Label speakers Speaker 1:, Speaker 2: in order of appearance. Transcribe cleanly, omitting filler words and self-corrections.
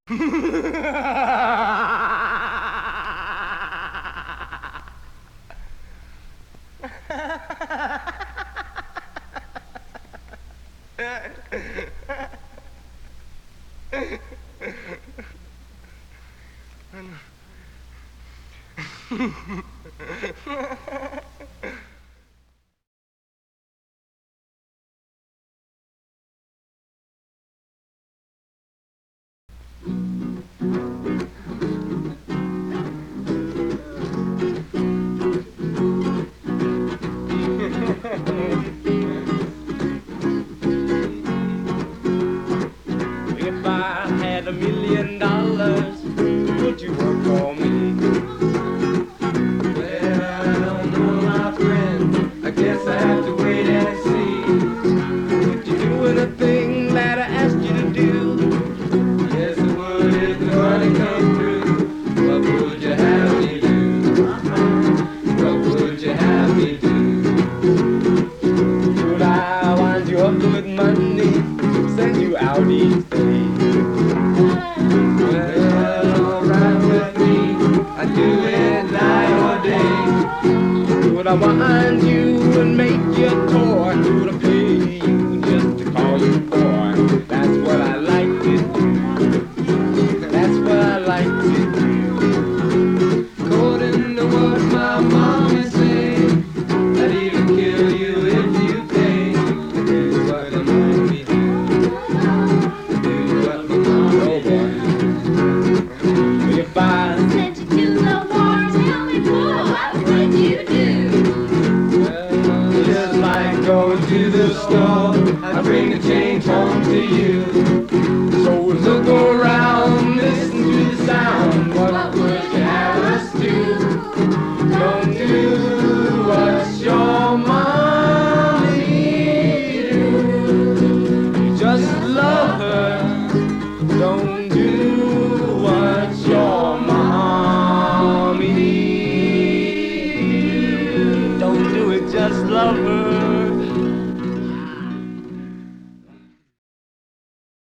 Speaker 1: If I had $1,000,000, would you work for me? Well, I don't know, my friend. I guess I have to wait and see. Would you do anything that I asked you to do? Yes, I would if the money come through. What would you have me do? What would you have me do? Would I wind you up with money, send you out each day? Well, alright with me, I'd do it night or day. Would I wind you and make you a toy? Would I pay you just to call you boy? That's what I like to do. That's what I like to do. According to what my mama said, I'd even kill you if you pay. Do what the mommy do. Do what the mommy do. If I
Speaker 2: Sent you to the war, tell me, boy, what would you do?
Speaker 1: just like going to the store, I bring a change home to you. So look around, listen to the sound. What would you have us do? Don't do what your mommy do. You just love her. Don't do what your mommy do. Don't do it, just love her.